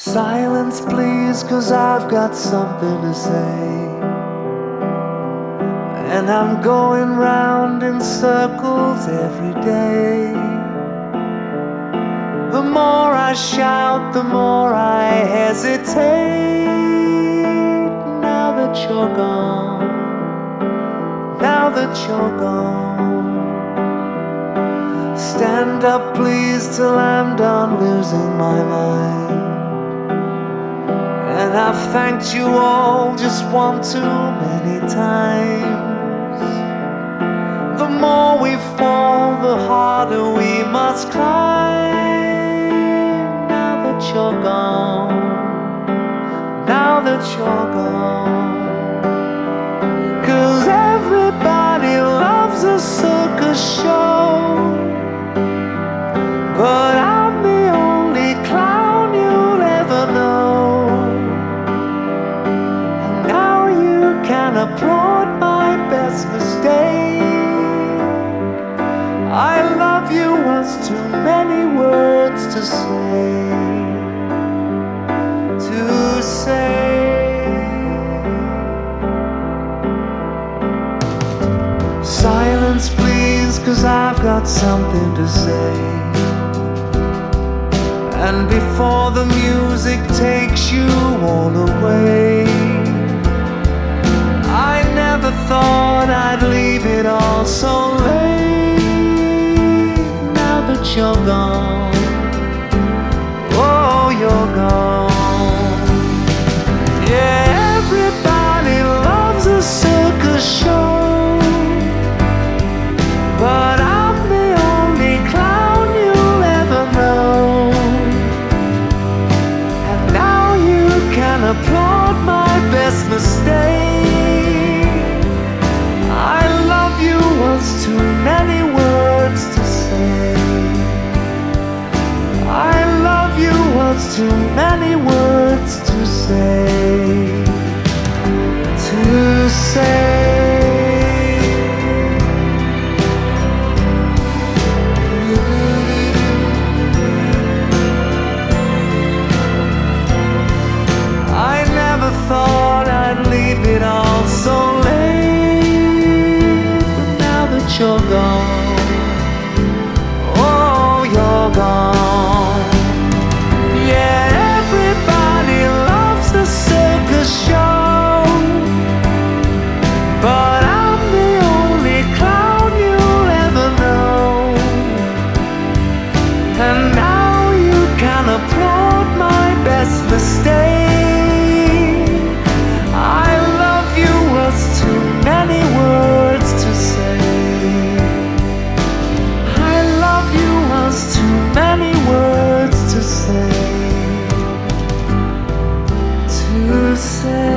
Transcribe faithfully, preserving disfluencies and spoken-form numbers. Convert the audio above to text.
Silence please, 'cause I've got something to say. And I'm going round in circles every day. The more I shout, the more I hesitate. Now that you're gone, now that you're gone. Stand up please till I'm done losing my mind. And I've thanked you all just one too many times. The more we fall, the harder we must climb. Now that you're gone, now that you're gone. 'Cause everybody loves a circus show, but I'm the only clown you'll ever know. And now you can applaud my best mistake. I love you was too many words to say, to say. Silence please, 'cause I've got something to say. And before the music takes you all away, I never thought I'd leave it all so late. Now that you're gone, oh, you're gone. Yeah, everybody loves a circus show, but I'm the only clown you'll ever know. And now you can applaud my best mistake. I love you was too many words to say. I love you was too many words to say, to say. Thought I'd leave it all so late, but now that you're gone, oh, you're gone. Yeah, everybody loves the circus show, but I'm the only clown you'll ever know. And now you can applaud my best mistake. Many words to say. I love you was too many words to say, to say.